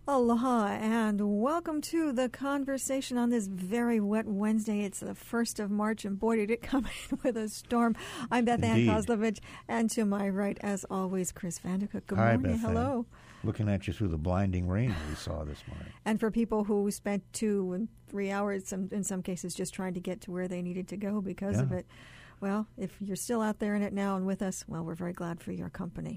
Aloha and welcome to the conversation on this very wet Wednesday. It's the 1st of March and boy did it come in with a storm. I'm Beth Ann Kozlovich and to my right as always Chris Vandercook. Good morning. Beth Hello. Ann. Looking at you through the blinding rain we saw this morning. And for people who spent 2 and 3 hours in some cases just trying to get to where they needed to go because of it. Well, if you're still out there in it now and with us, well, we're very glad for your company.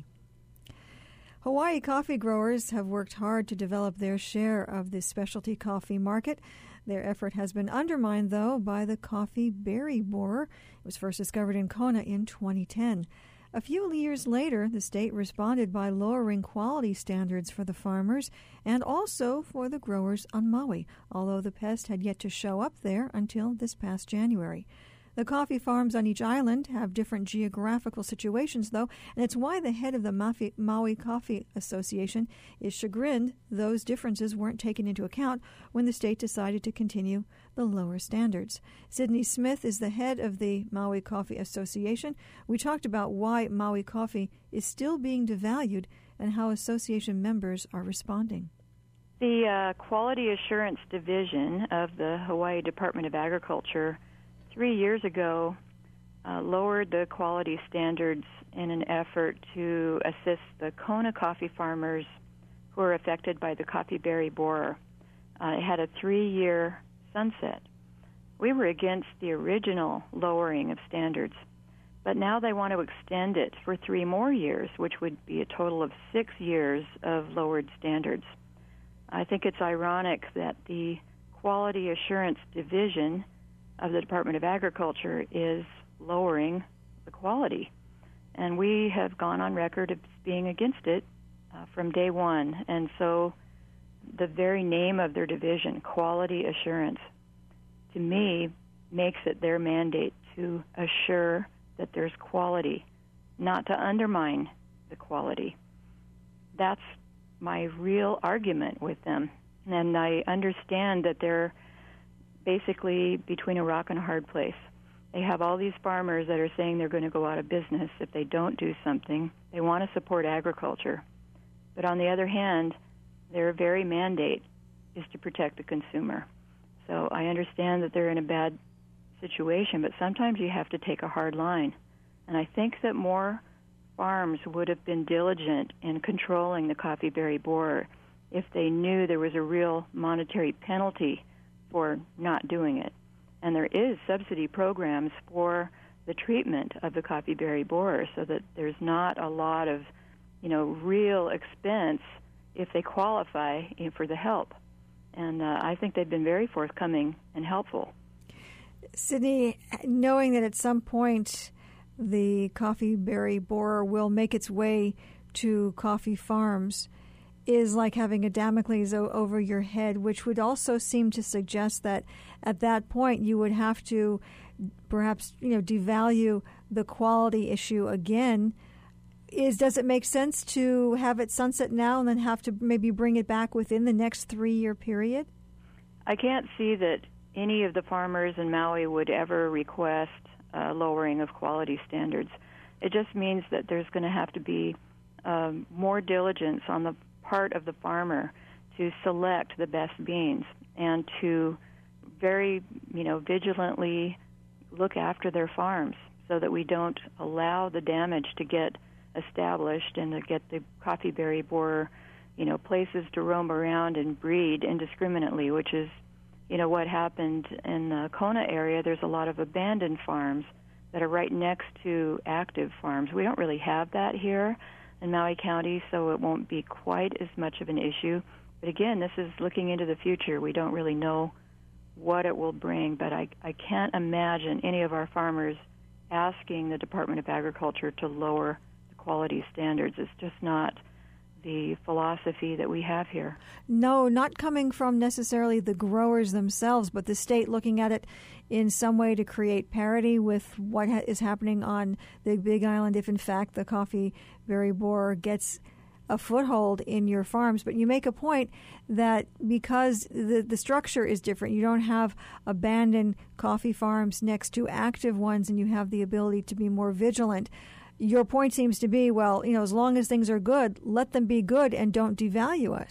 Hawaii coffee growers have worked hard to develop their share of the specialty coffee market. Their effort has been undermined, though, by the coffee berry borer. It was first discovered in Kona in 2010. A few years later, the state responded by lowering quality standards for the farmers and also for the growers on Maui, although the pest had yet to show up there until this past January. The coffee farms on each island have different geographical situations, though, and it's why the head of the Maui Coffee Association is chagrined those differences weren't taken into account when the state decided to continue the lower standards. Sydney Smith is the head of the Maui Coffee Association. We talked about why Maui coffee is still being devalued and how association members are responding. The Quality Assurance Division of the Hawaii Department of Agriculture 3 years ago lowered the quality standards in an effort to assist the Kona coffee farmers who are affected by the coffee berry borer. It had a 3-year sunset. We were against the original lowering of standards, but now they want to extend it for 3 more years, which would be a total of 6 years of lowered standards. I think it's ironic that the Quality Assurance Division of the Department of Agriculture is lowering the quality. And we have gone on record of being against it from day one. And so the very name of their division, Quality Assurance, to me makes it their mandate to assure that there's quality, not to undermine the quality. That's my real argument with them. And I understand that they're basically between a rock and a hard place. They have all these farmers that are saying they're going to go out of business if they don't do something. They want to support agriculture. But on the other hand, their very mandate is to protect the consumer. So I understand that they're in a bad situation, but sometimes you have to take a hard line. And I think that more farms would have been diligent in controlling the coffee berry borer if they knew there was a real monetary penalty for not doing it. And there is subsidy programs for the treatment of the coffee berry borer so that there's not a lot of, real expense if they qualify for the help. And I think they've been very forthcoming and helpful. Sydney, knowing that at some point the coffee berry borer will make its way to coffee farms is like having a Damocles over your head, which would also seem to suggest that at that point you would have to perhaps, devalue the quality issue again. Does it make sense to have it sunset now and then have to maybe bring it back within the next 3-year period? I can't see that any of the farmers in Maui would ever request lowering of quality standards. It just means that there's going to have to be more diligence on the part of the farmer to select the best beans and to very, vigilantly look after their farms so that we don't allow the damage to get established and to get the coffee berry borer, places to roam around and breed indiscriminately, which is, what happened in the Kona area. There's a lot of abandoned farms that are right next to active farms. We don't really have that here in Maui County, so it won't be quite as much of an issue. But again, this is looking into the future. We don't really know what it will bring, but I can't imagine any of our farmers asking the Department of Agriculture to lower the quality standards. It's just not the philosophy that we have here. No, not coming from necessarily the growers themselves, but the state looking at it in some way to create parity with what is happening on the Big Island if, in fact, the coffee berry borer gets a foothold in your farms. But you make a point that because the structure is different, you don't have abandoned coffee farms next to active ones, and you have the ability to be more vigilant. Your point seems to be, well, as long as things are good, let them be good and don't devalue us.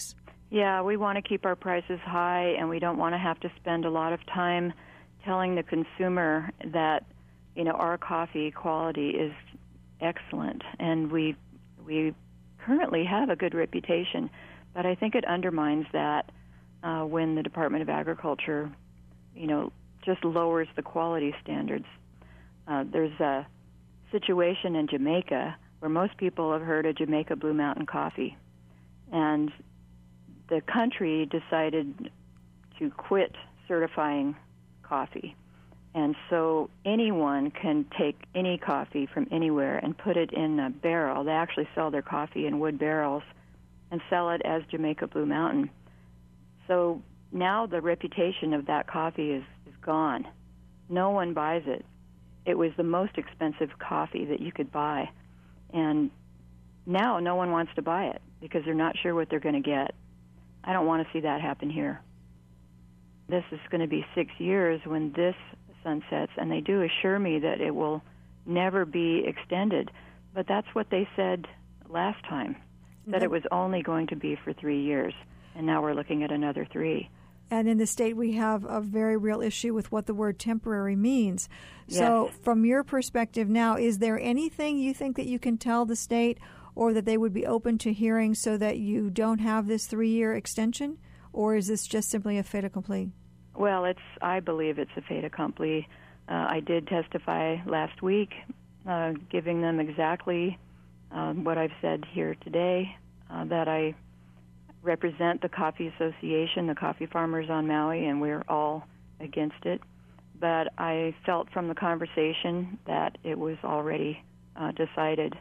Yeah, we want to keep our prices high, and we don't want to have to spend a lot of time telling the consumer that, our coffee quality is excellent, and we currently have a good reputation. But I think it undermines that when the Department of Agriculture, just lowers the quality standards. There's a situation in Jamaica where most people have heard of Jamaica Blue Mountain coffee, and the country decided to quit certifying coffee. And so anyone can take any coffee from anywhere and put it in a barrel. They actually sell their coffee in wood barrels and sell it as Jamaica Blue Mountain. So now the reputation of that coffee is gone. No one buys it. It was the most expensive coffee that you could buy. And now no one wants to buy it because they're not sure what they're going to get. I don't want to see that happen here. This is going to be 6 years when this sunsets, and they do assure me that it will never be extended. But that's what they said last time, that it was only going to be for 3 years, and now we're looking at another 3. And in the state, we have a very real issue with what the word temporary means. Yes. So from your perspective now, is there anything you think that you can tell the state or that they would be open to hearing so that you don't have this 3-year extension? Or is this just simply a fait accompli? Well, I believe it's a fait accompli. I did testify last week, giving them exactly what I've said here today, that I represent the Coffee Association, the coffee farmers on Maui, and we're all against it. But I felt from the conversation that it was already decided.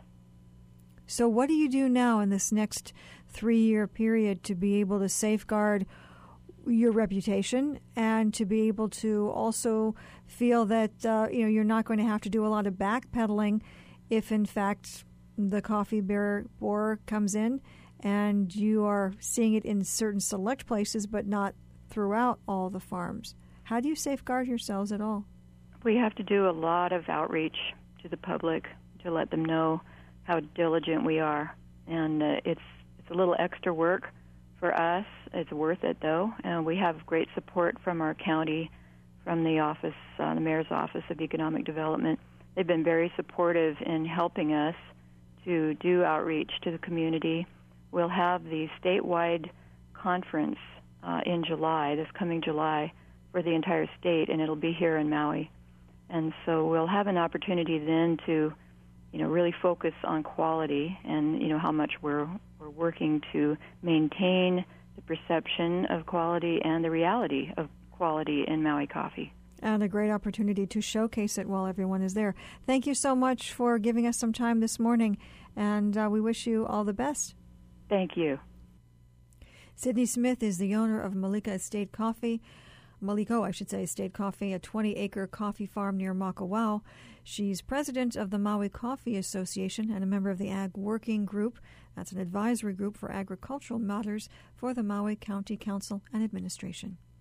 So what do you do now in this next 3-year period to be able to safeguard your reputation and to be able to also feel that you're not going to have to do a lot of backpedaling if, in fact, the coffee borer comes in and you are seeing it in certain select places but not throughout all the farms? How do you safeguard yourselves at all? We have to do a lot of outreach to the public to let them know how diligent we are. And it's a little extra work for us. It's worth it, though. And we have great support from our county, from the office, the Mayor's Office of Economic Development. They've been very supportive in helping us to do outreach to the community. We'll have the statewide conference in July, this coming July, for the entire state, and it'll be here in Maui. And so we'll have an opportunity then to, really focus on quality and, how much we're working to maintain the perception of quality and the reality of quality in Maui coffee. And a great opportunity to showcase it while everyone is there. Thank you so much for giving us some time this morning, and we wish you all the best. Thank you. Sydney Smith is the owner of Maliko Estate Coffee, a 20-acre coffee farm near Makawao. She's president of the Maui Coffee Association and a member of the Ag Working Group. That's an advisory group for agricultural matters for the Maui County Council and Administration.